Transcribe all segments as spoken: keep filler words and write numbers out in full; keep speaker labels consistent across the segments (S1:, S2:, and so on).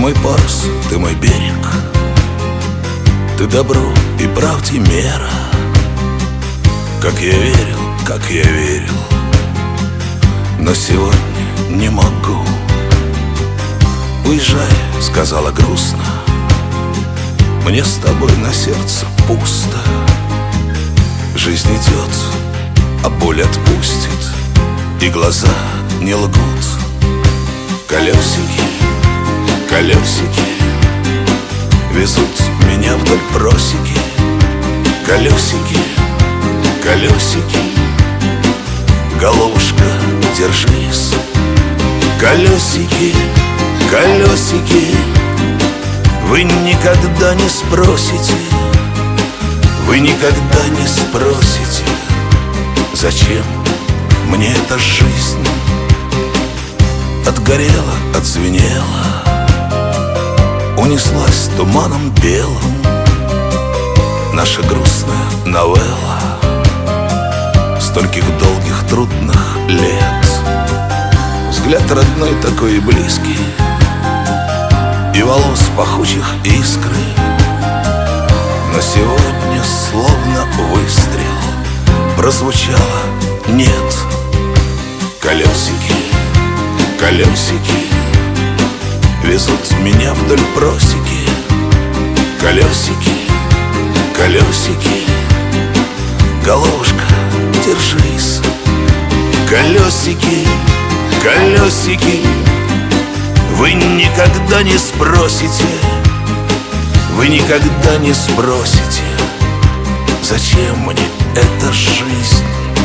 S1: мой парус, ты мой берег, ты добро и правде мера. Как я верил, как я верил, но сегодня не могу. Уезжай, сказала грустно, мне с тобой на сердце пусто. Жизнь идет, а боль отпустит, и глаза не лгут. Колесики, колесики везут меня вдоль просеки. Колесики, колесики, головушка, держись. Колесики, колесики, вы никогда не спросите, вы никогда не спросите, зачем мне эта жизнь. Отгорела, отзвенела, унеслась туманом белым наша грустная новелла стольких долгих трудных лет. Взгляд родной такой и близкий, и волос пахучих искры, но сегодня словно выстрел прозвучало «нет». Колесики, колесики везут меня вдоль просеки. Колесики, колесики, головушка, держись. Колесики, колесики, вы никогда не спросите, вы никогда не спросите, зачем мне эта жизнь.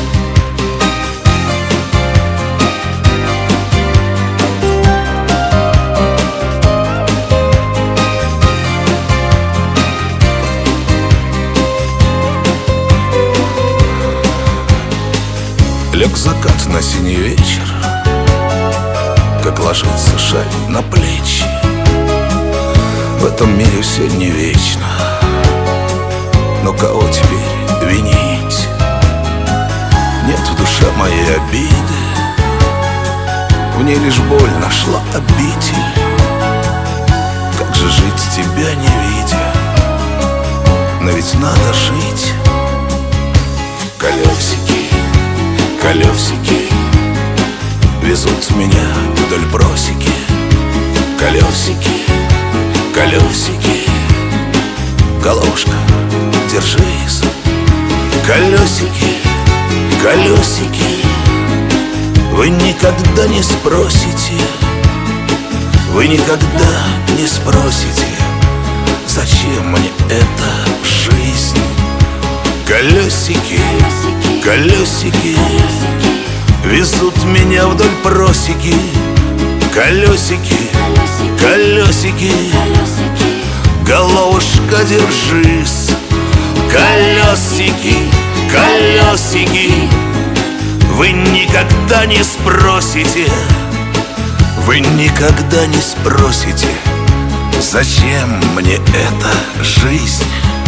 S1: Лег закат на синий вечер, как ложится шаль на плечи. В этом мире все не вечно, но кого теперь винить? Нет в душе моей обиды, в ней лишь боль нашла обитель. Как же жить тебя не видя, но ведь надо жить. Колесики, колесики везут меня вдоль просеки. Колесики, колесики, головушка, держись. Колесики, колесики, вы никогда не спросите, вы никогда не спросите, зачем мне эта жизнь. Колесики, колесики везут меня вдоль просеки. Колесики, колесики, головушка, держись. Колесики, колесики, вы никогда не спросите, вы никогда не спросите, зачем мне эта жизнь.